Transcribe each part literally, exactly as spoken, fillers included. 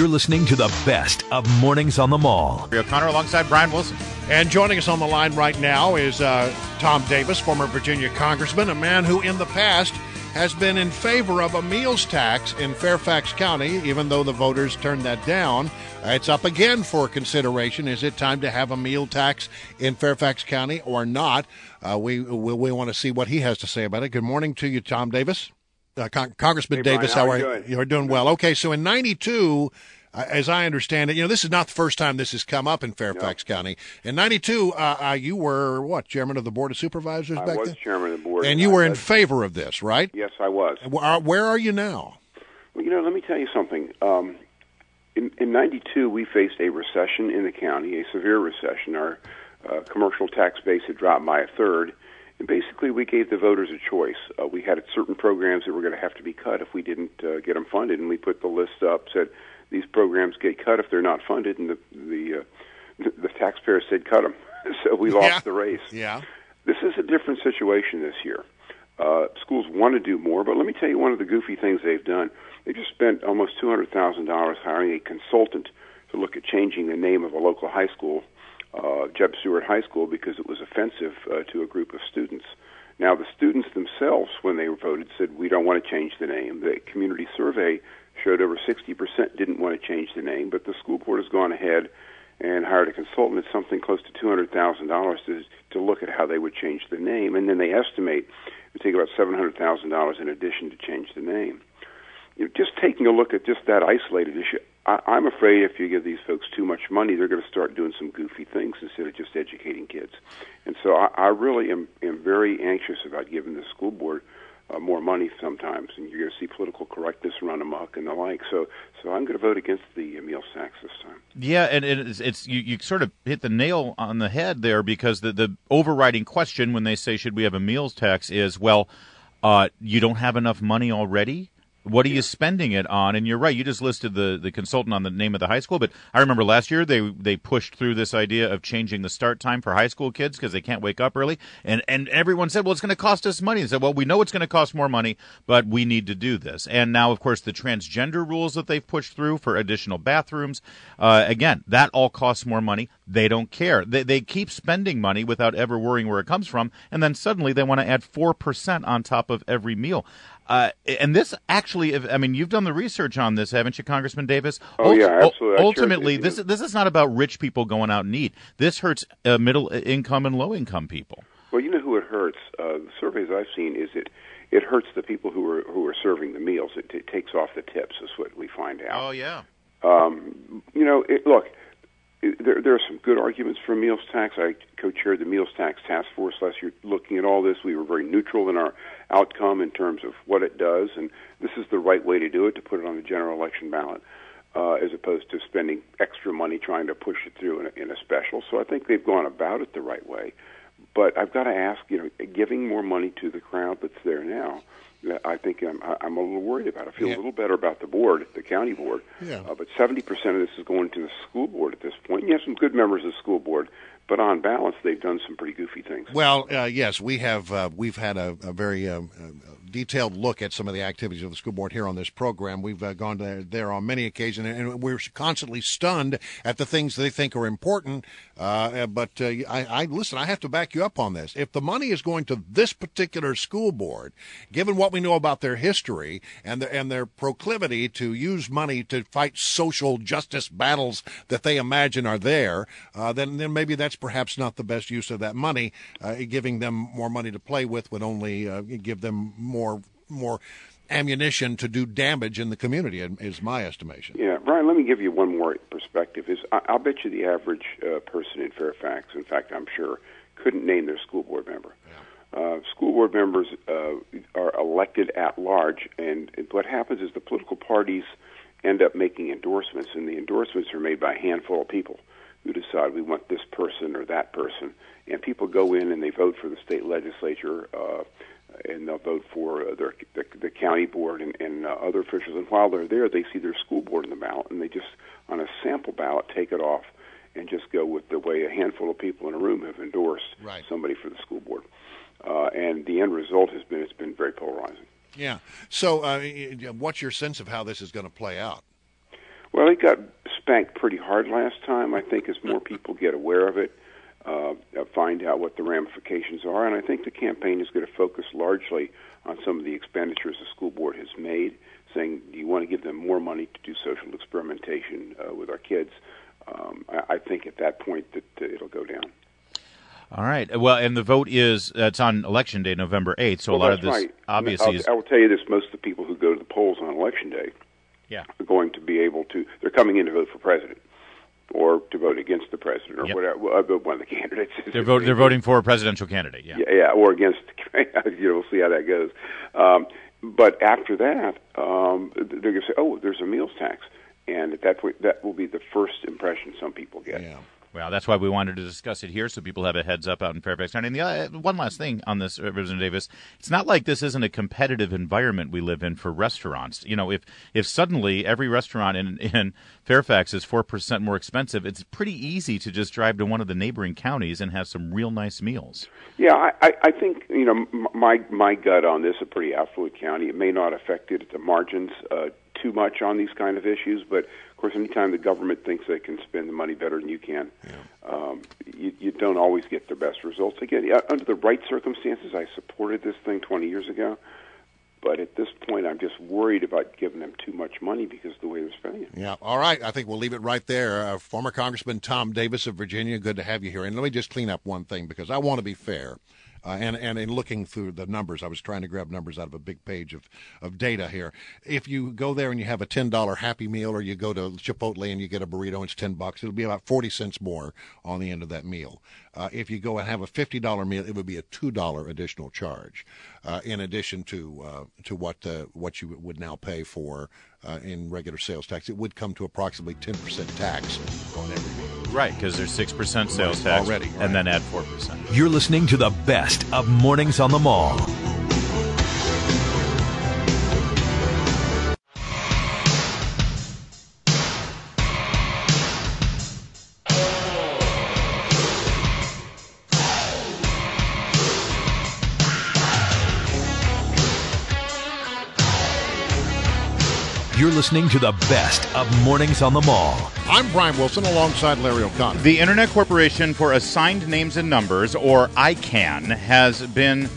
You're listening to the best of Mornings on the Mall. O'Connor alongside Brian Wilson. And joining us on the line right now is uh, Tom Davis, former Virginia congressman, a man who in the past has been in favor of a meals tax in Fairfax County, even though the voters turned that down. Uh, it's up again for consideration. Is it time to have a meal tax in Fairfax County or not? Uh, we, we we want to see what he has to say about it. Good morning to you, Tom Davis. Uh, Con- Congressman hey, Brian, Davis, how, how are are you you? doing? You're doing well. Okay, so in ninety-two, uh, as I understand it, you know, this is not the first time this has come up in Fairfax no. County. In ninety-two, uh, uh, you were, what, chairman of the Board of Supervisors I back was then? chairman of the board. And you were in favor of this, right? Yes, I was. Where, where are you now? Well, you know, let me tell you something. Um, in, in ninety-two, we faced a recession in the county, a severe recession. Our uh, commercial tax base had dropped by a third. And basically, we gave the voters a choice. Uh, we had certain programs that were going to have to be cut if we didn't uh, get them funded, and we put the list up, said these programs get cut if they're not funded, and the the, uh, the, the taxpayers said cut them. So we lost yeah. the race. Yeah. This is a different situation this year. Uh, schools want to do more, but let me tell you one of the goofy things they've done. They just spent almost two hundred thousand dollars hiring a consultant to look at changing the name of a local high school, uh, Jeb Stuart High School, because it was offensive uh, to a group of students. Now, the students themselves, when they voted, said, we don't want to change the name. The community survey showed over sixty percent didn't want to change the name, but the school board has gone ahead and hired a consultant at something close to two hundred thousand dollars to to look at how they would change the name, and then they estimate it would take about seven hundred thousand dollars in addition to change the name. You know, just taking a look at just that isolated issue, I, I'm afraid if you give these folks too much money, they're going to start doing some goofy things instead of just educating kids. And so I, I really am, am very anxious about giving the school board uh, more money sometimes, and you're going to see political correctness run amok and the like. So, so I'm going to vote against the uh, meals tax this time. Yeah, and it's, it's you, you sort of hit the nail on the head there, because the, the overriding question when they say should we have a meals tax is, well, uh, you don't have enough money already? What are you spending it on? And you're right, you just listed the, the consultant on the name of the high school, but I remember last year they they pushed through this idea of changing the start time for high school kids because they can't wake up early, and, and everyone said, well, it's going to cost us money. They said, well, we know it's going to cost more money, but we need to do this. And now, of course, the transgender rules that they've pushed through for additional bathrooms, uh, again, that all costs more money. They don't care. They, they keep spending money without ever worrying where it comes from, and then suddenly they want to add four percent on top of every meal. Uh, and this actually, I mean, you've done the research on this, haven't you, Congressman Davis? Oh, Ult- yeah, absolutely. Ultimately, this, this is not about rich people going out in need. This hurts uh, middle-income and low-income people. Well, you know who it hurts? Uh, the surveys I've seen is it it hurts the people who are who are serving the meals. It, it takes off the tips, is what we find out. Oh, yeah. Um, you know, it, look, it, there, there are some good arguments for a meals tax. I co-chaired the meals tax task force last year looking at all this. We were very neutral in our outcome in terms of what it does, and this is the right way to do it, to put it on the general election ballot, uh, as opposed to spending extra money trying to push it through in a, in a special. So I think they've gone about it the right way. But I've got to ask, you know, giving more money to the crowd that's there now, I think I'm, I'm a little worried about. I feel yeah. a little better about the board, the county board. Yeah. Uh, but seventy percent of this is going to the school board at this point. And you have some good members of the school board, but on balance, they've done some pretty goofy things. Well, uh, yes, we have. Uh, we've had a, a very uh, detailed look at some of the activities of the school board here on this program. We've uh, gone there, there on many occasions, and we're constantly stunned at the things they think are important. Uh, but uh, I, I listen. I have to back you up on this. If the money is going to this particular school board, given what we know about their history and the, and their proclivity to use money to fight social justice battles that they imagine are there, uh, then then maybe that's perhaps not the best use of that money. Uh, giving them more money to play with would only uh, give them more more ammunition to do damage in the community, is my estimation. Yeah, Brian, let me give you one more perspective. Is I, I'll bet you the average uh, person in Fairfax, in fact, I'm sure, couldn't name their school board member. Yeah. Uh, school board members uh, are elected at large, and what happens is the political parties end up making endorsements, and the endorsements are made by a handful of people who decide we want this person or that person. And people go in and they vote for the state legislature, uh, and they'll vote for uh, their, the, the county board and, and uh, other officials. And while they're there, they see their school board in the ballot, and they just, on a sample ballot, take it off and just go with the way a handful of people in a room have endorsed right. somebody for the school board. Uh, and the end result has been, it's been very polarizing. Yeah. So uh, what's your sense of how this is going to play out? Well, it got spanked pretty hard last time. I think as more people get aware of it, uh, find out what the ramifications are, and I think the campaign is going to focus largely on some of the expenditures the school board has made, saying, do you want to give them more money to do social experimentation uh, with our kids? Um, I, I think at that point that uh, it'll go down. All right. Well, and the vote is, uh, it's on Election Day, November eighth, so well, a lot that's of this right. obviously I'll, is... I will tell you this, most of the people who go to the polls on Election Day yeah. are going to be able to, they're coming in to vote for president or to vote against the president or yep. whatever, well, one of the candidates. They're, vote, they're voting for a presidential candidate, yeah. Yeah, yeah or against, you know, we'll see how that goes. Um, but after that, um, they're going to say, oh, there's a meals tax. And at that point, that will be the first impression some people get. Yeah. Well, that's why we wanted to discuss it here so people have a heads up out in Fairfax County. And the, uh, one last thing on this, Representative Davis, it's not like this isn't a competitive environment we live in for restaurants. You know, if, if suddenly every restaurant in, in Fairfax is four percent more expensive, it's pretty easy to just drive to one of the neighboring counties and have some real nice meals. Yeah, I, I, I think, you know, my, my gut on this, a pretty affluent county, it may not affect it at the margins uh, too much on these kind of issues, but of course, anytime the government thinks they can spend the money better than you can, yeah. um, you, you don't always get the best results. Again, under the right circumstances, I supported this thing twenty years ago, but at this point, I'm just worried about giving them too much money because of the way they're spending it. Yeah, all right. I think we'll leave it right there. Uh, former Congressman Tom Davis of Virginia, good to have you here. And let me just clean up one thing because I want to be fair. Uh, and, and in looking through the numbers, I was trying to grab numbers out of a big page of, of data here. If you go there and you have a ten dollar Happy Meal or you go to Chipotle and you get a burrito and it's ten bucks, it'll be about forty cents more on the end of that meal. Uh, if you go and have a fifty dollar meal, it would be a two dollar additional charge, uh, in addition to uh, to what uh, what you would now pay for uh, in regular sales tax. It would come to approximately ten percent tax on every meal. Right, because there's six percent sales right, tax already, right. and then add four percent. You're listening to the best of Mornings on the Mall. You're listening to the best of Mornings on the Mall. I'm Brian Wilson alongside Larry O'Connor. The Internet Corporation for Assigned Names and Numbers, or I CANN, has been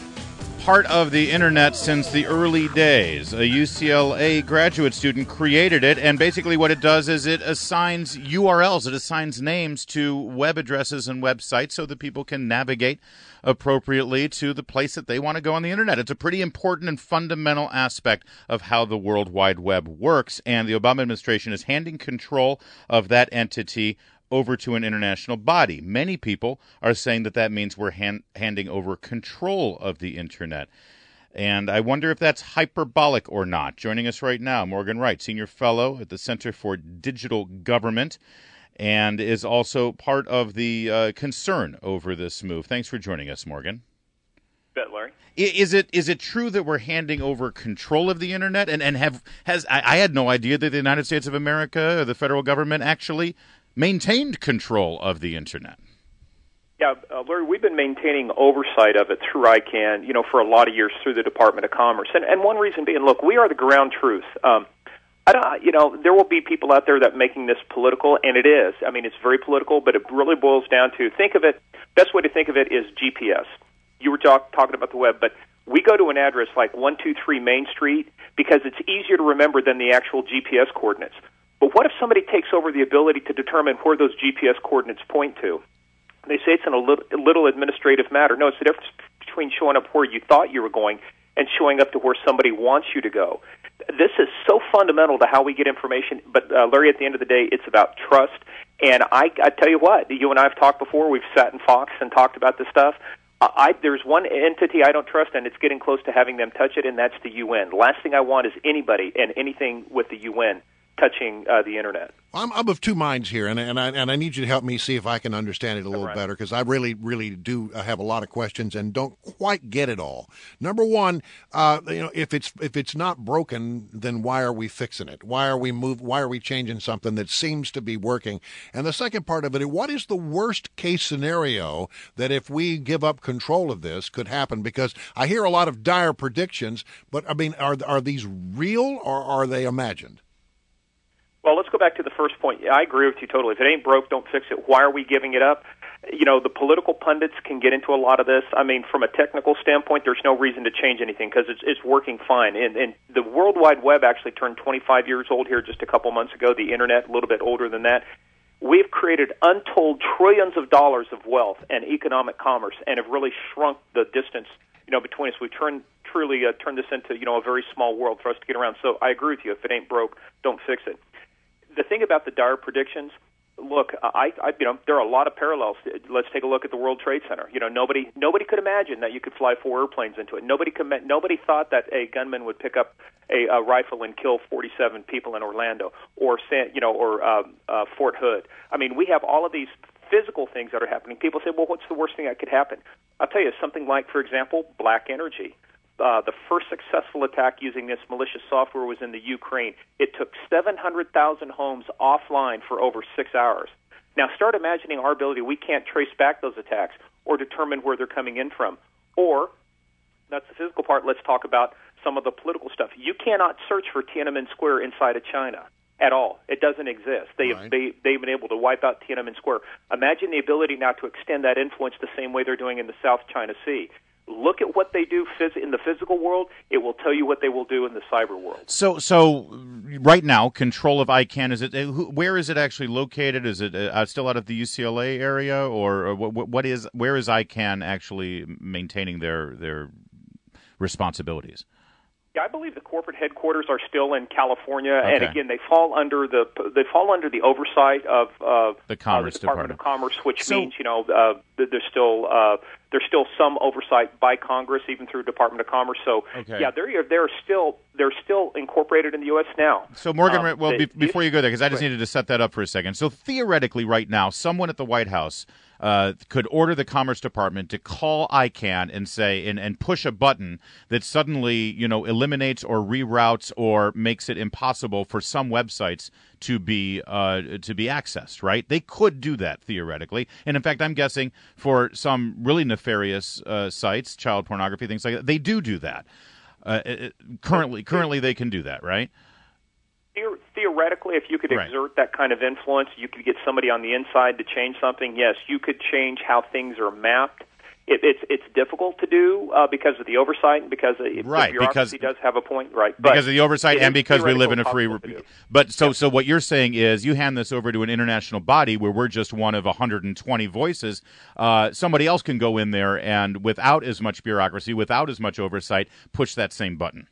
part of the Internet since the early days. A U C L A graduate student created it, and basically what it does is it assigns U R Ls, it assigns names to web addresses and websites so that people can navigate appropriately to the place that they want to go on the Internet. It's a pretty important and fundamental aspect of how the World Wide Web works, and the Obama administration is handing control of that entity over to an international body. Many people are saying that that means we're hand, handing over control of the Internet. And I wonder if that's hyperbolic or not. Joining us right now, Morgan Wright, Senior Fellow at the Center for Digital Government, and is also part of the uh, concern over this move. Thanks for joining us, Morgan. Bet, Larry. Is it is it true that we're handing over control of the Internet? And, and have has I, I had no idea that the United States of America or the federal government actually maintained control of the Internet. Yeah, uh, Larry, we've been maintaining oversight of it through I CANN, you know, for a lot of years through the Department of Commerce. And, and one reason being, look, we are the ground truth. Um, I don't, you know, there will be people out there that are making this political, and it is. I mean, it's very political, but it really boils down to, think of it, best way to think of it is G P S. You were talk, talking about the web, but we go to an address like one two three Main Street because it's easier to remember than the actual G P S coordinates. But what if somebody takes over the ability to determine where those G P S coordinates point to? They say it's in a little, a little administrative matter. No, it's the difference between showing up where you thought you were going and showing up to where somebody wants you to go. This is so fundamental to how we get information. But, uh, Larry, at the end of the day, it's about trust. And I, I tell you what, you and I have talked before. We've sat in Fox and talked about this stuff. I, there's one entity I don't trust, and it's getting close to having them touch it, and that's the U N. Last thing I want is anybody and anything with the U N touching uh, the Internet. I'm, I'm of two minds here, and and I and I need you to help me see if I can understand it a little right. better, because I really, really do have a lot of questions and don't quite get it all. Number one, uh, you know, if it's if it's not broken, then why are we fixing it? Why are we move? Why are we changing something that seems to be working? And the second part of it, what is the worst case scenario that if we give up control of this could happen? Because I hear a lot of dire predictions, but I mean, are are these real or are they imagined? Well, let's go back to the first point. I agree with you totally. If it ain't broke, don't fix it. Why are we giving it up? You know, the political pundits can get into a lot of this. I mean, from a technical standpoint, there's no reason to change anything because it's, it's working fine. And, and the World Wide Web actually turned twenty-five years old here just a couple months ago. The Internet, a little bit older than that. We've created untold trillions of dollars of wealth and economic commerce and have really shrunk the distance, you know, between us. We've turned, truly uh, turned this into, you know, a very small world for us to get around. So I agree with you. If it ain't broke, don't fix it. The thing about the dire predictions, look, I, I, you know, there are a lot of parallels. Let's take a look at the World Trade Center. You know, nobody, nobody could imagine that you could fly four airplanes into it. Nobody could, nobody thought that a gunman would pick up a, a rifle and kill forty-seven people in Orlando or, San, you know, or um, uh, Fort Hood. I mean, we have all of these physical things that are happening. People say, well, what's the worst thing that could happen? I'll tell you something like, for example, black energy. Uh, the first successful attack using this malicious software was in the Ukraine. It took seven hundred thousand homes offline for over six hours. Now start imagining our ability. We can't trace back those attacks or determine where they're coming in from. Or, that's the physical part, let's talk about some of the political stuff. You cannot search for Tiananmen Square inside of China at all. It doesn't exist. They, right. they, they've been able to wipe out Tiananmen Square. Imagine the ability now to extend that influence the same way they're doing in the South China Sea. Look at what they do phys- in the physical world. It will tell you what they will do in the cyber world. So, so right now, control of ICANN, is it? Where is it actually located? Is it uh, still out of the U C L A area, or, or what, what is? Where is ICANN actually maintaining their their responsibilities? Yeah, I believe the corporate headquarters are still in California, Okay. and again, they fall under the they fall under the oversight of uh, The Commerce uh, the Department Department. of Commerce, which So- means you know uh, that there's still uh, there's still some oversight by Congress, even through Department of Commerce. So Okay. yeah, they're they're still they're still incorporated in the U S now. So Morgan, Um, well, they- be- before you go there, because I just needed to set that up for a second. So theoretically, right now, someone at the White House uh, could order the Commerce Department to call ICANN and say and, and push a button that suddenly, you know, eliminates or reroutes or makes it impossible for some websites to be uh, to be accessed. Right? They could do that theoretically, and in fact, I'm guessing for some really nefarious uh, sites, child pornography, things like that, they do do that. Uh, it, currently, currently, they can do that, right? Theor- Theoretically, if you could Right. exert that kind of influence, you could get somebody on the inside to change something. Yes, you could change how things are mapped. It, it's it's difficult to do uh, because of the oversight and because of, Right, the bureaucracy because- does have a point, right? But Because of the oversight it and is because we live in a theoretically free. possible to do. But so so what you're saying is you hand this over to an international body where we're just one of one hundred twenty voices. Uh, somebody else can go in there and without as much bureaucracy, without as much oversight, push that same button.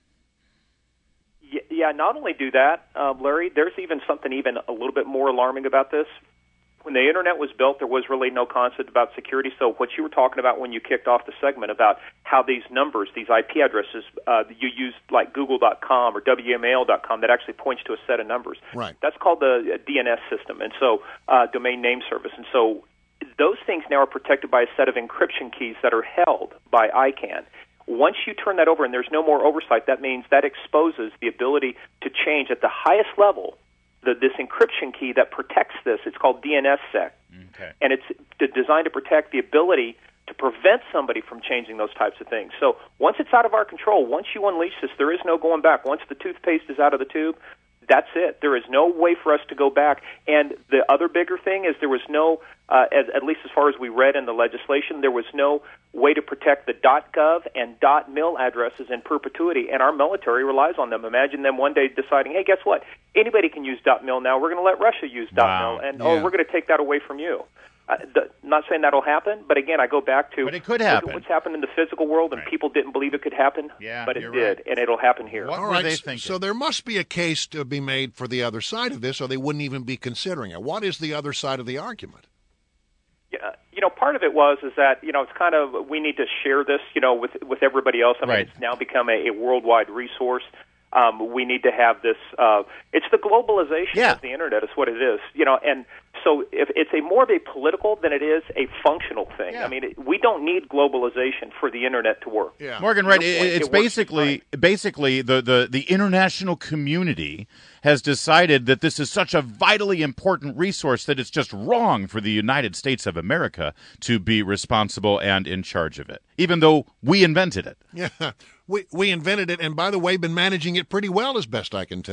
Y- Yeah, not only do that, uh, Larry, there's even something even a little bit more alarming about this. When the Internet was built, there was really no concept about security. So what you were talking about when you kicked off the segment about how these numbers, these I P addresses, uh, you use like Google dot com or W M A L dot com that actually points to a set of numbers. Right. That's called the D N S system, and so uh, domain name service. And so those things now are protected by a set of encryption keys that are held by ICANN. Once you turn that over and there's no more oversight, that means that exposes the ability to change at the highest level the, this encryption key that protects this. It's called D N S sec. Okay. And it's d- designed to protect the ability to prevent somebody from changing those types of things. So once it's out of our control, once you unleash this, there is no going back. Once the toothpaste is out of the tube, that's it. There is no way for us to go back. And the other bigger thing is there was no, uh, as, at least as far as we read in the legislation, there was no way to protect the .gov and .mil addresses in perpetuity, and our military relies on them. Imagine them one day deciding, hey, guess what? Anybody can use .mil now. We're going to let Russia use Wow. .mil, and Yeah. oh, we're going to take that away from you. Uh, the, not saying that'll happen, but again, I go back to But it could look at happen. what's happened in the physical world, and Right. people didn't believe it could happen, Yeah, but it you're did, right. and it'll happen here. What All were right, they s- thinking? so there must be a case to be made for the other side of this, or they wouldn't even be considering it. What is the other side of the argument? Yeah, you know, part of it was is that you know it's kind of we need to share this, you know, with with everybody else. I mean, Right. it's now become a, a worldwide resource. Um, we need to have this. Uh, it's the globalization Yeah. of the internet, is what it is. You know, and so if it's a more of a political than it is a functional thing. Yeah. I mean, it, we don't need globalization for the internet to work. Yeah. Morgan, right? Your It, point, it's it works basically basically the, the, the international community has decided that this is such a vitally important resource that it's just wrong for the United States of America to be responsible and in charge of it, even though we invented it. Yeah, we we invented it, and by the way, been managing it pretty well, as best I can tell.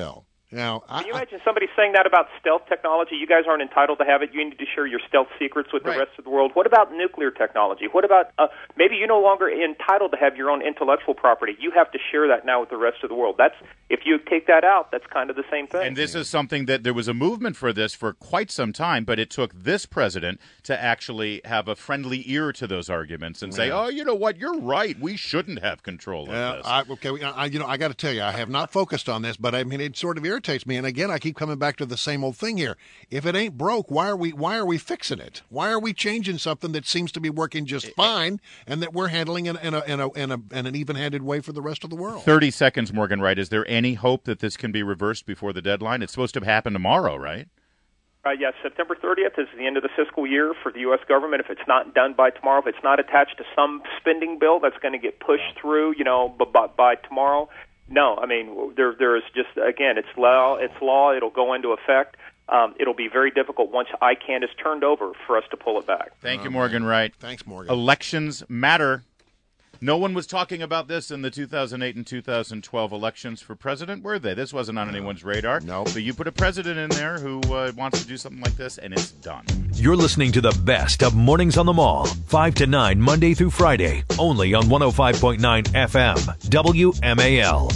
Now, I, Can you imagine somebody saying that about stealth technology? You guys aren't entitled to have it. You need to share your stealth secrets with the Right. rest of the world. What about nuclear technology? What about uh, maybe you're no longer entitled to have your own intellectual property? You have to share that now with the rest of the world. That's if you take that out, that's kind of the same thing. And this is something that there was a movement for this for quite some time, but it took this president to actually have a friendly ear to those arguments and say, "Oh, you know what? You're right. We shouldn't have control of Yeah, this." I, okay, I, you know, I got to tell you, I have not focused on this, but I mean, it sort of irritates me. And again, I keep coming back to the same old thing here. If it ain't broke, why are we? Why are we fixing it? Why are we changing something that seems to be working just fine, and that we're handling in, in, a, in, a, in, a, in an even-handed way for the rest of the world? Thirty seconds, Morgan Wright. Is there any hope that this can be reversed before the deadline? It's supposed to happen tomorrow, right? Uh, yes, September thirtieth is the end of the fiscal year for the U S government. If it's not done by tomorrow, if it's not attached to some spending bill that's going to get pushed through, you know, by, by tomorrow, no. I mean, there there is just, again, it's law. It's law. It'll go into effect. Um, it'll be very difficult once I CAN is turned over for us to pull it back. Thank you, Morgan Wright. Thanks, Morgan. Elections matter. No one was talking about this in the two thousand eight and two thousand twelve elections for president, were they? This wasn't on anyone's radar. No. But you put a president in there who uh, wants to do something like this, and it's done. You're listening to the best of Mornings on the Mall, five to nine, Monday through Friday, only on one oh five point nine F M, W M A L.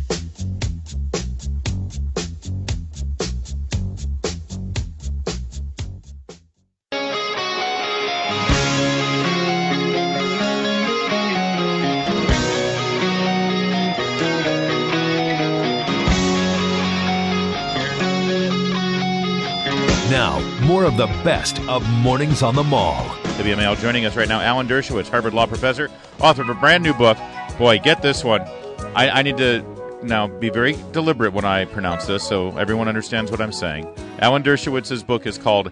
Now, more of the best of Mornings on the Mall. W M A L joining us right now, Alan Dershowitz, Harvard Law professor, author of a brand new book. Boy, get this one. I, I need to now be very deliberate when I pronounce this so everyone understands what I'm saying. Alan Dershowitz's book is called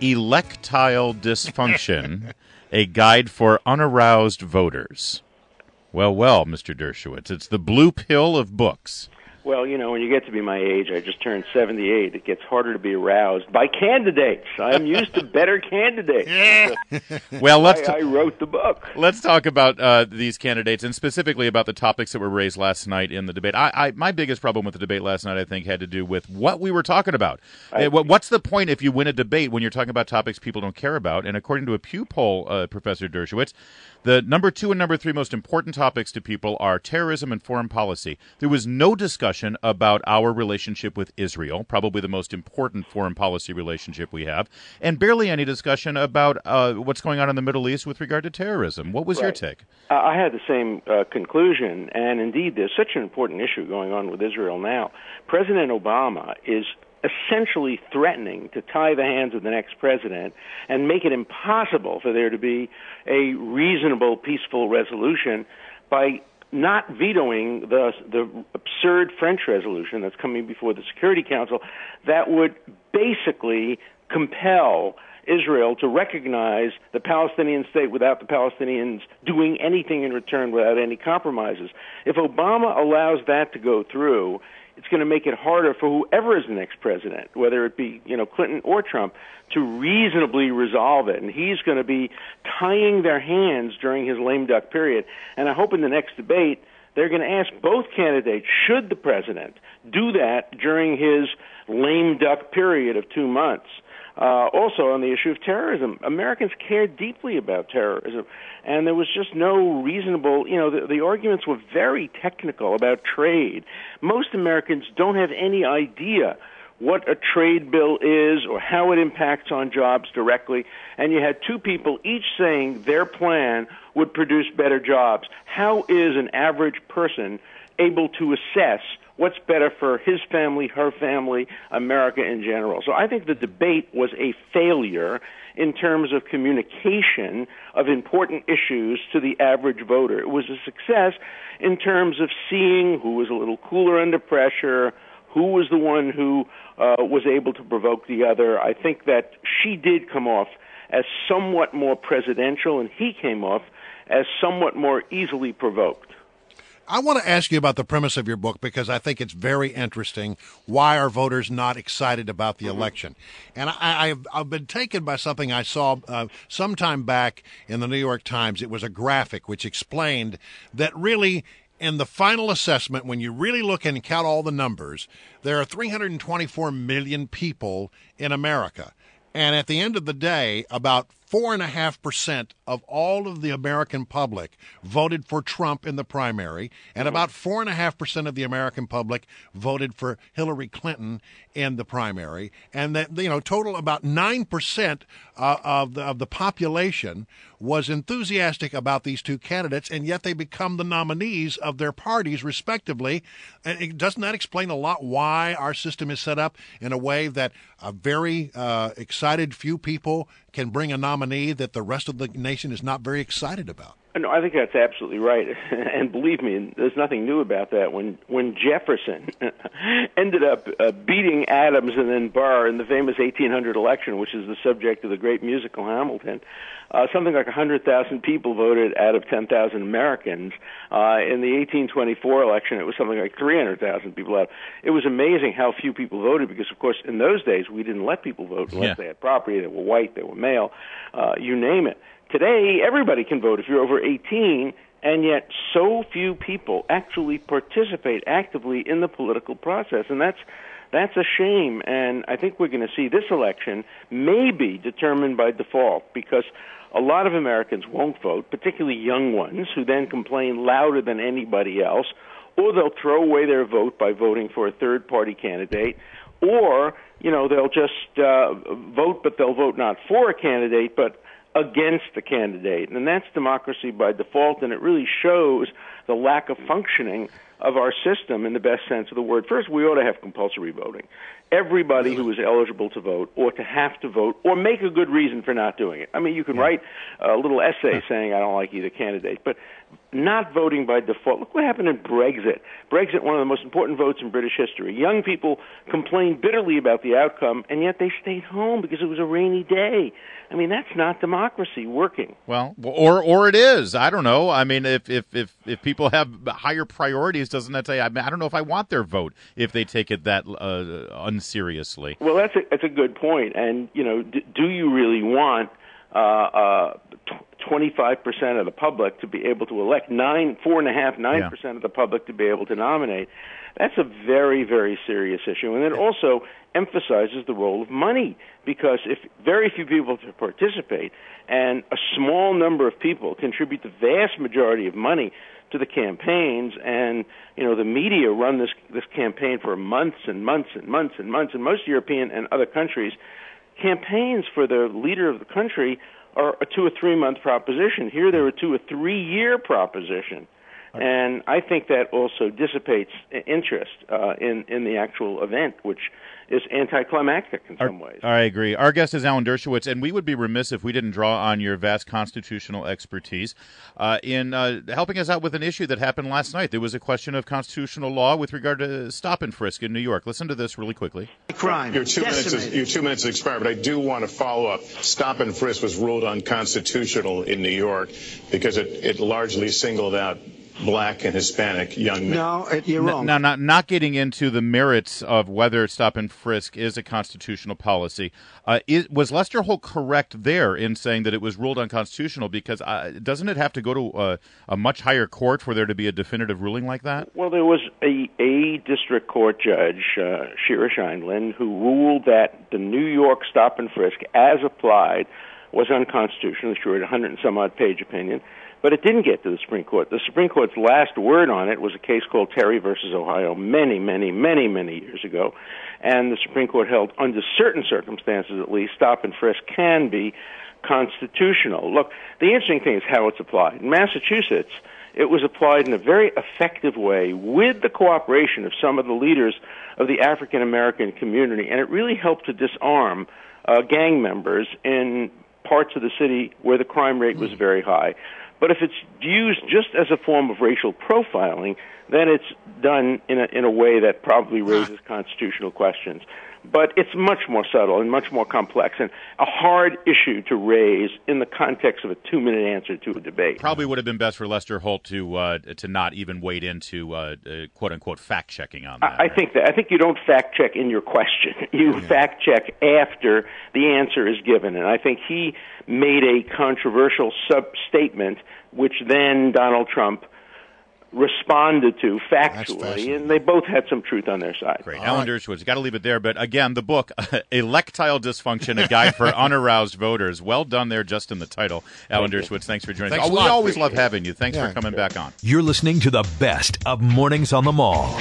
Electile Dysfunction, A Guide for Unaroused Voters. Well, well, Mister Dershowitz, it's the blue pill of books. Well, you know, when you get to be my age, I just turned seventy-eight, it gets harder to be aroused by candidates. I'm used to better candidates. Yeah. Well, let's I, I wrote the book. Let's talk about uh, these candidates and specifically about the topics that were raised last night in the debate. I, I, my biggest problem with the debate last night, I think, had to do with what we were talking about. I, Uh, what- What's the point if you win a debate when you're talking about topics people don't care about? And according to a Pew poll, uh, Professor Dershowitz, the number two and number three most important topics to people are terrorism and foreign policy. There was no discussion about our relationship with Israel, probably the most important foreign policy relationship we have, and barely any discussion about uh, what's going on in the Middle East with regard to terrorism. What was your Right. take? Uh, I had the same uh, conclusion, and indeed, there's such an important issue going on with Israel now. President Obama is essentially threatening to tie the hands of the next president and make it impossible for there to be a reasonable, peaceful resolution by not vetoing the the absurd French resolution that's coming before the Security Council that would basically compel Israel to recognize the Palestinian state without the Palestinians doing anything in return, without any compromises. If Obama allows that to go through, it's going to make it harder for whoever is the next president, whether it be, you know, Clinton or Trump, to reasonably resolve it. And he's going to be tying their hands during his lame duck period. And I hope in the next debate they're going to ask both candidates, should the president do that during his lame duck period of two months? Uh, also, on the issue of terrorism, Americans care deeply about terrorism, and there was just no reasonable, you know, the, the arguments were very technical about trade. Most Americans don't have any idea what a trade bill is or how it impacts on jobs directly, and you had two people each saying their plan would produce better jobs. How is an average person able to assess what's better for his family, her family, America in general? So I think the debate was a failure in terms of communication of important issues to the average voter. It was a success in terms of seeing who was a little cooler under pressure, who was the one who uh, was able to provoke the other. I think that she did come off as somewhat more presidential, and he came off as somewhat more easily provoked. I want to ask you about the premise of your book because I think it's very interesting. Why are voters not excited about the election? And I, I've, I've been taken by something I saw uh, sometime back in the New York Times. It was a graphic which explained that really in the final assessment, when you really look and count all the numbers, there are three hundred twenty-four million people in America. And at the end of the day, about four and a half percent of all of the American public voted for Trump in the primary, and about four and a half percent of the American public voted for Hillary Clinton in the primary. And that, you know, total about nine percent uh, of the of the population was enthusiastic about these two candidates, and yet they become the nominees of their parties, respectively. And it, doesn't that explain a lot why our system is set up in a way that a very uh, excited few people can bring a nominee that the rest of the nation is not very excited about? No, I think that's absolutely right. And believe me, there's nothing new about that. When when Jefferson ended up uh, beating Adams and then Burr in the famous eighteen hundred election, which is the subject of the great musical Hamilton, uh, something like one hundred thousand people voted out of ten thousand Americans. Uh, in the eighteen twenty-four election, it was something like three hundred thousand people out. It was amazing how few people voted because, of course, in those days, we didn't let people vote unless yeah. they had property, they were white, they were male, uh, you name it. Today, everybody can vote if you're over eighteen, and yet so few people actually participate actively in the political process, and that's that's a shame. And I think we're going to see this election maybe determined by default because a lot of Americans won't vote, particularly young ones, who then complain louder than anybody else, or they'll throw away their vote by voting for a third-party candidate, or, you know, they'll just uh, vote, but they'll vote not for a candidate, but against the candidate. And that's democracy by default, and it really shows the lack of functioning of our system in the best sense of the word. First, we ought to have compulsory voting. Everybody who is eligible to vote ought to have to vote or make a good reason for not doing it. I mean, you can yeah. write a little essay saying I don't like either candidate, but not voting by default. Look what happened in Brexit. Brexit, one of the most important votes in British history. Young people complained bitterly about the outcome, and yet they stayed home because it was a rainy day. I mean, that's not democracy working. Well, or or it is. I don't know. I mean, if if if, if people have higher priorities, doesn't that say, I, mean, I don't know if I want their vote if they take it that uh, unseriously? Well, that's a, that's a good point. And, you know, d- do you really want uh, uh, twenty-five percent of the public to be able to elect nine, four and a half, nine yeah. percent of the public to be able to nominate? That's a very, very serious issue. And it also emphasizes the role of money, because if very few people to participate and a small number of people contribute the vast majority of money to the campaigns, and, you know, the media run this this campaign for months and months and months and months, and most European and other countries, campaigns for the leader of the country are a two or three month proposition. Here they're a two or three year proposition. And I think that also dissipates interest uh, in, in the actual event, which is anticlimactic in some Our, ways. I agree. Our guest is Alan Dershowitz, and we would be remiss if we didn't draw on your vast constitutional expertise uh, in uh, helping us out with an issue that happened last night. There was a question of constitutional law with regard to stop and frisk in New York. Listen to this really quickly. Crime. Your two minutes is, your two minutes expired, but I do want to follow up. Stop and frisk was ruled unconstitutional in New York because it, it largely singled out Black and Hispanic young men. No, you're wrong. Now, not, not getting into the merits of whether stop and frisk is a constitutional policy, uh, is, was Lester Holt correct there in saying that it was ruled unconstitutional? Because uh, doesn't it have to go to a, a much higher court for there to be a definitive ruling like that? Well, there was a, a district court judge, uh, Shira Scheindlin, who ruled that the New York stop and frisk, as applied, was unconstitutional. She wrote a hundred and some odd page opinion. But it didn't get to the Supreme Court. The Supreme Court's last word on it was a case called Terry versus Ohio many, many, many, many years ago. And the Supreme Court held, under certain circumstances at least, stop and frisk can be constitutional. Look, the interesting thing is how it's applied. In Massachusetts, it was applied in a very effective way with the cooperation of some of the leaders of the African-American community, and it really helped to disarm uh, gang members in parts of the city where the crime rate was very high. But if it's used just as a form of racial profiling, then it's done in a, in a way that probably raises constitutional questions. But it's much more subtle and much more complex and a hard issue to raise in the context of a two-minute answer to a debate. Probably would have been best for Lester Holt to uh, to not even wade into uh, uh, quote-unquote fact-checking on that. I, I think that I think you don't fact-check in your question. You yeah. fact-check after the answer is given. And I think he made a controversial sub-statement, which then Donald Trump responded to factually, and they both had some truth on their side. Great. All Alan right. Dershowitz, got to leave it there. But again, the book, Electile Dysfunction, a Guide for Unaroused Voters. Well done there, just in the title. Alan Thank Dershowitz, thanks for joining us. Oh, we always love having you. Thanks yeah, for coming sure. back on. You're listening to the best of Mornings on the Mall.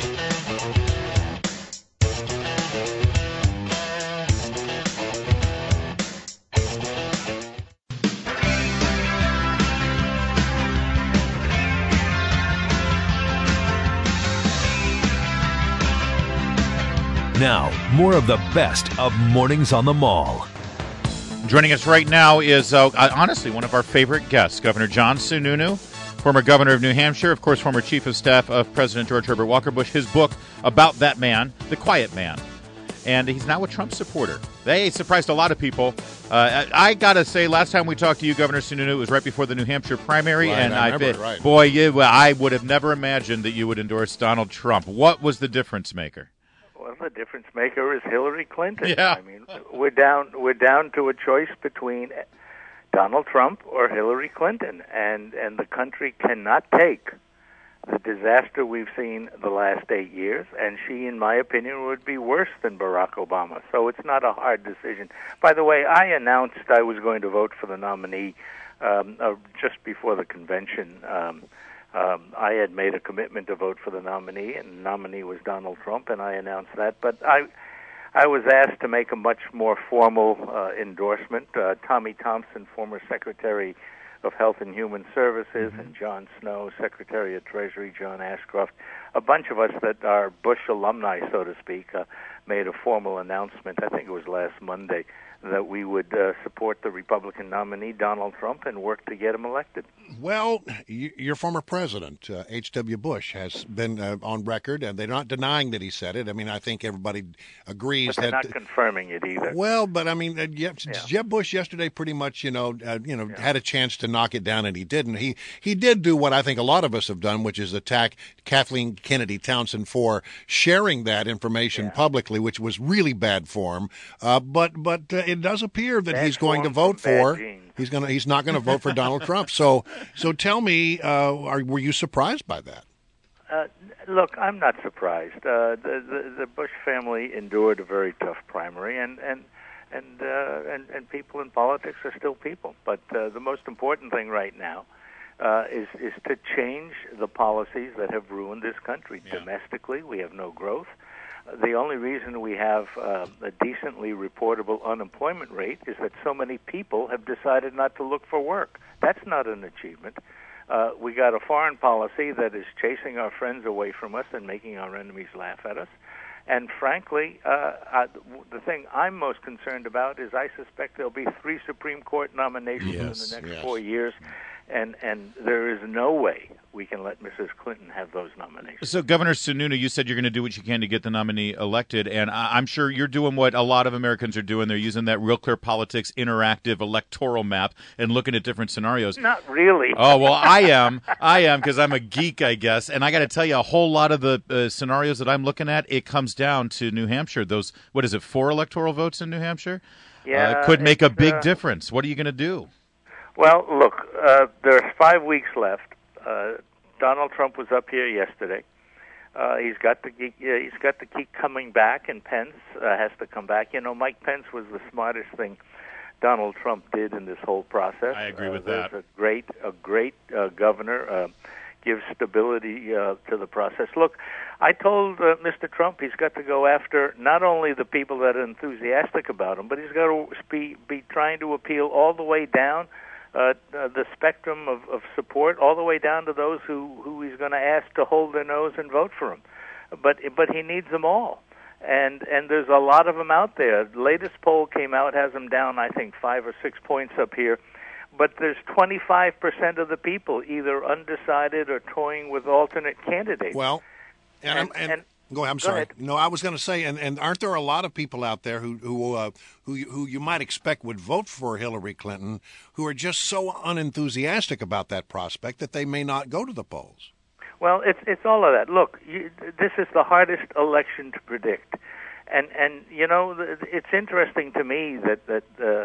Now, more of the best of Mornings on the Mall. Joining us right now is, uh, honestly, one of our favorite guests, Governor John Sununu, former governor of New Hampshire, of course, former chief of staff of President George Herbert Walker Bush. His book about that man, The Quiet Man. And he's now a Trump supporter. They surprised a lot of people. Uh, I, I got to say, last time we talked to you, Governor Sununu, it was right before the New Hampshire primary. Right, and I I remember, bet, right. boy, you, well, I would have never imagined that you would endorse Donald Trump. What was the difference maker? Well, the difference maker is Hillary Clinton. Yeah. I mean, we're down we're down to a choice between Donald Trump or Hillary Clinton, and and the country cannot take the disaster we've seen the last eight years, and she, in my opinion, would be worse than Barack Obama. So it's not a hard decision. By the way, I announced I was going to vote for the nominee um, uh, just before the convention. Um, Um, I had made a commitment to vote for the nominee, and the nominee was Donald Trump, and I announced that. But I, I was asked to make a much more formal uh, endorsement. Uh, Tommy Thompson, former Secretary of Health and Human Services, mm-hmm. and John Snow, Secretary of Treasury, John Ashcroft, a bunch of us that are Bush alumni, so to speak, uh, made a formal announcement, I think it was last Monday, that we would uh, support the Republican nominee, Donald Trump, and work to get him elected. Well, you, your former president, uh, H W. Bush, has been uh, on record, and they're not denying that he said it. I mean, I think everybody agrees but they're that... not confirming it either. Well, but I mean, uh, Jeb, yeah. Jeb Bush yesterday pretty much, you know, uh, you know, yeah. had a chance to knock it down, and he didn't. He he did do what I think a lot of us have done, which is attack Kathleen Kennedy Townsend for sharing that information yeah. publicly, which was really bad form. Uh, but but uh, it does appear that bad he's going to vote for. He's going to. He's not going to vote for Donald Trump. So so tell me, uh, are, were you surprised by that? Uh, look, I'm not surprised. Uh, the, the the Bush family endured a very tough primary, and and and uh, and, and people in politics are still people. But uh, the most important thing right now uh, is is to change the policies that have ruined this country. Yeah. Domestically, we have no growth. The only reason we have uh, a decently reportable unemployment rate is that so many people have decided not to look for work. That's not an achievement. Uh, we got a foreign policy that is chasing our friends away from us and making our enemies laugh at us. And frankly, uh, I, the thing I'm most concerned about is I suspect there'll be three Supreme Court nominations yes, in the next yes. four years. And and there is no way we can let Missus Clinton have those nominations. So, Governor Sununu, you said you're going to do what you can to get the nominee elected, and I- I'm sure you're doing what a lot of Americans are doing. They're using that Real Clear Politics interactive electoral map and looking at different scenarios. Not really. Oh, well, I am. I am, because I'm a geek, I guess. And I got to tell you, a whole lot of the uh, scenarios that I'm looking at, it comes down to New Hampshire. Those, what is it, four electoral votes in New Hampshire? Yeah. Uh, could make a big uh, difference. What are you going to do? Well, look, uh, there's five weeks left. Uh, Donald Trump was up here yesterday. Uh, he's got to keep, uh, he's got to keep coming back, and Pence uh, has to come back. You know, Mike Pence was the smartest thing Donald Trump did in this whole process. I agree with uh, that. There's a great, a great uh, governor. Uh, gives stability uh, to the process. Look, I told uh, Mister Trump he's got to go after not only the people that are enthusiastic about him, but he's got to be, be trying to appeal all the way down Uh, uh, the spectrum of, of support, all the way down to those who, who he's going to ask to hold their nose and vote for him. But but he needs them all, and and there's a lot of them out there. The latest poll came out, has them down, I think, five or six points up here. But there's twenty-five percent of the people either undecided or toying with alternate candidates. Well, and, and, and, and Go ahead. I'm Go sorry. ahead. No, I was going to say, and, and aren't there a lot of people out there who who uh, who you- who you might expect would vote for Hillary Clinton who are just so unenthusiastic about that prospect that they may not go to the polls? Well, it's it's all of that. Look, you, this is the hardest election to predict, and and you know it's interesting to me that that uh,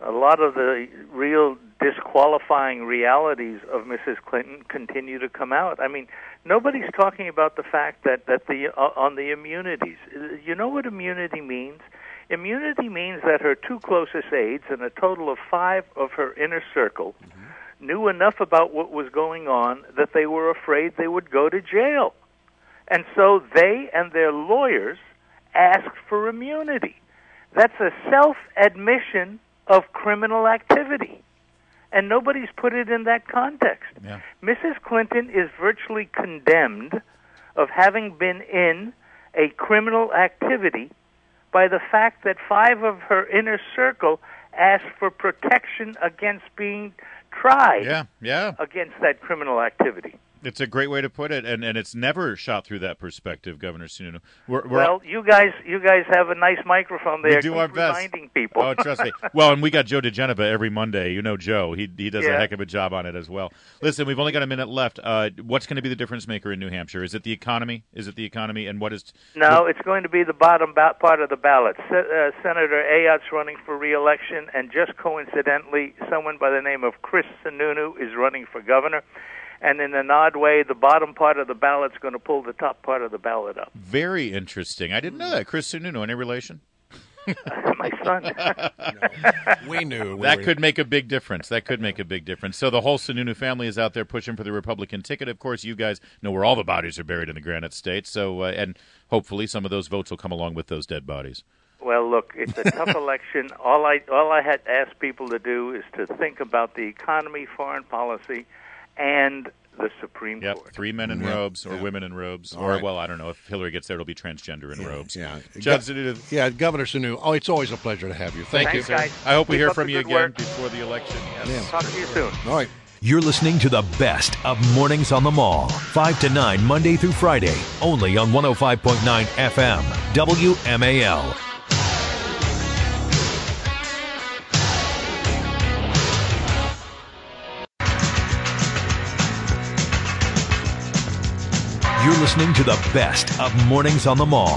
a lot of the real disqualifying realities of Missus Clinton continue to come out. I mean, nobody's talking about the fact that, that the uh, on the immunities. You know what immunity means? Immunity means that her two closest aides and a total of five of her inner circle mm-hmm. knew enough about what was going on that they were afraid they would go to jail. And so they and their lawyers asked for immunity. That's a self-admission of criminal activity. And nobody's put it in that context. Yeah. Missus Clinton is virtually condemned of having been in a criminal activity by the fact that five of her inner circle asked for protection against being tried yeah, yeah. against that criminal activity. It's a great way to put it, and, and it's never shot through that perspective, Governor Sununu. We're, we're well, you guys, you guys have a nice microphone there. We do our best. Reminding people. Oh, trust me. Well, and we got Joe DeGeneva every Monday. You know Joe; he he does yeah. a heck of a job on it as well. Listen, we've only got a minute left. Uh, what's going to be the difference maker in New Hampshire? Is it the economy? Is it the economy? And what is? No, what... it's going to be the bottom ba- part of the ballot. Se- uh, Senator Ayot's running for re-election, and just coincidentally, someone by the name of Chris Sununu is running for governor. And in an odd way, the bottom part of the ballot's going to pull the top part of the ballot up. Very interesting. I didn't know that. Chris Sununu, any relation? My son. no, we knew. We that were... could make a big difference. That could make a big difference. So the whole Sununu family is out there pushing for the Republican ticket. Of course, you guys know where all the bodies are buried in the Granite State. So, uh, and hopefully some of those votes will come along with those dead bodies. Well, look, it's a tough election. All I all I had asked people to do is to think about the economy, foreign policy, and the Supreme yep, Court. Three men in yep. robes or yep. women in robes. All or, right. well, I don't know. If Hillary gets there, it'll be transgender in yeah, robes. Yeah. Judge, Go- yeah, Governor Sununu. Oh, it's always a pleasure to have you. Thank Thanks, you. guys. I hope we Keep hear up from the you good again work. before the election. Yes. Yeah. Talk to you soon. All right. You're listening to the best of Mornings on the Mall, five to nine, Monday through Friday, only on one oh five point nine F M, W M A L. You're listening to the best of Mornings on the Mall.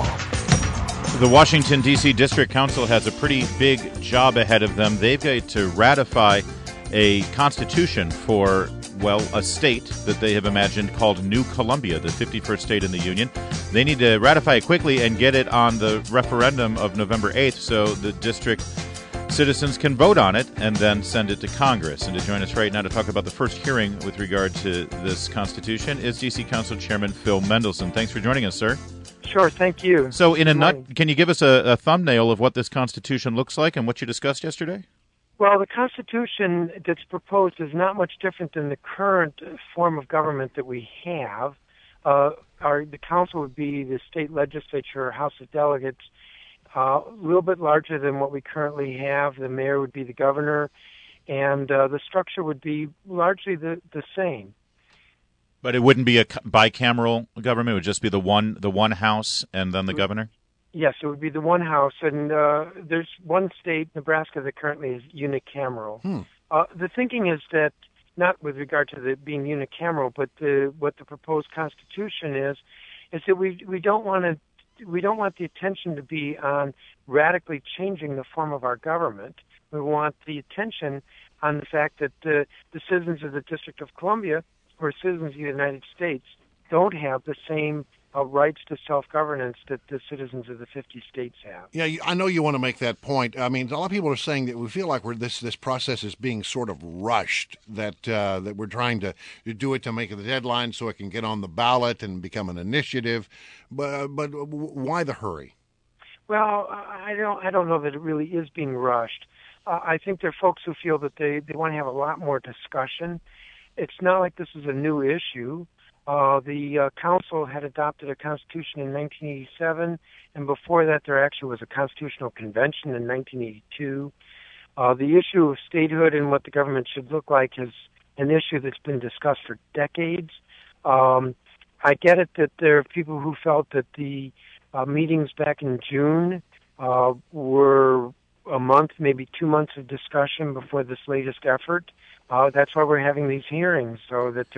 The Washington, D C District Council has a pretty big job ahead of them. They've got to ratify a constitution for, well, a state that they have imagined called New Columbia, the fifty-first state in the Union. They need to ratify it quickly and get it on the referendum of November eighth so the district citizens can vote on it and then send it to Congress. And to join us right now to talk about the first hearing with regard to this Constitution is D C Council Chairman Phil Mendelson. Thanks for joining us, sir. Sure, thank you. So in a nut, can you give us a, a thumbnail of what this Constitution looks like and what you discussed yesterday? Well, the Constitution that's proposed is not much different than the current form of government that we have. Uh, our, the council would be the state legislature, House of Delegates, Uh, a little bit larger than what we currently have. The mayor would be the governor, and uh, the structure would be largely the, the same. But it wouldn't be a bicameral government. It would just be the one the one house and then the governor? Yes, it would be the one house. And uh, there's one state, Nebraska, that currently is unicameral. Hmm. Uh, the thinking is that, not with regard to the being unicameral, but the, what the proposed Constitution is, is that we we don't want to We don't want the attention to be on radically changing the form of our government. We want the attention on the fact that the, the citizens of the District of Columbia, or citizens of the United States, don't have the same uh, rights to self-governance that the citizens of the fifty states have. Yeah, I know you want to make that point. I mean, a lot of people are saying that we feel like we're this this process is being sort of rushed, that uh, that we're trying to do it to make the deadline so it can get on the ballot and become an initiative. But but why the hurry? Well, I don't I don't know that it really is being rushed. Uh, I think there are folks who feel that they, they want to have a lot more discussion. It's not like this is a new issue. Uh, the uh, council had adopted a constitution in nineteen eighty-seven, and before that there actually was a constitutional convention in nineteen eighty-two. Uh, the issue of statehood and what the government should look like is an issue that's been discussed for decades. Um, I get it that there are people who felt that the uh, meetings back in June uh, were a month, maybe two months of discussion before this latest effort. Uh, that's why we're having these hearings, so that there's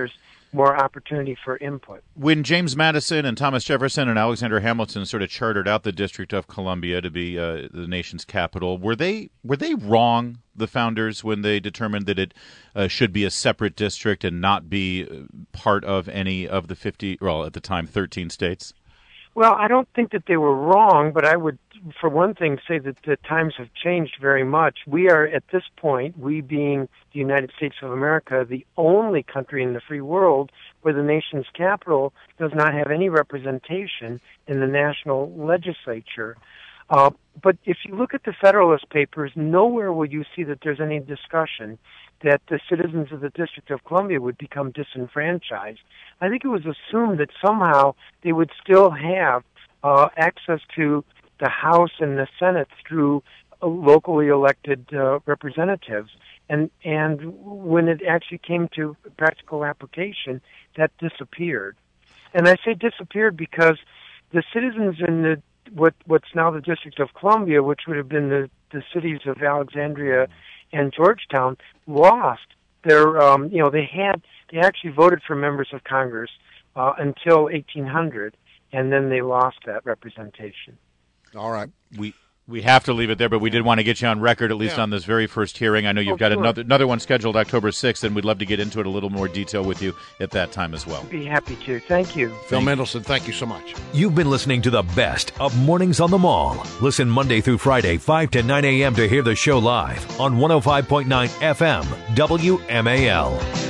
more opportunity for input. When James Madison and Thomas Jefferson and Alexander Hamilton sort of chartered out the District of Columbia to be uh, the nation's capital, were they were they wrong, the founders, when they determined that it uh, should be a separate district and not be part of any of the fifty, well, at the time, thirteen states? Well, I don't think that they were wrong, but I would, for one thing, say that the times have changed very much. We are, at this point, we being the United States of America, the only country in the free world where the nation's capital does not have any representation in the national legislature. Uh, but if you look at the Federalist Papers, nowhere will you see that there's any discussion that the citizens of the District of Columbia would become disenfranchised. I think it was assumed that somehow they would still have uh, access to the House and the Senate through uh, locally elected uh, representatives. And and when it actually came to practical application, that disappeared. And I say disappeared because the citizens in the what what's now the District of Columbia, which would have been the, the cities of Alexandria and Georgetown, lost their, um, you know, they had, they actually voted for members of Congress uh, until eighteen hundred, and then they lost that representation. All right. We we have to leave it there, but we did want to get you on record, at least yeah. on this very first hearing. I know you've oh, got sure. another another one scheduled October sixth, and we'd love to get into it a little more detail with you at that time as well. I'd be happy to. Thank you. Phil Mendelson, thank you so much. You've been listening to the best of Mornings on the Mall. Listen Monday through Friday, five to nine a.m. to hear the show live on one oh five point nine F M, W M A L.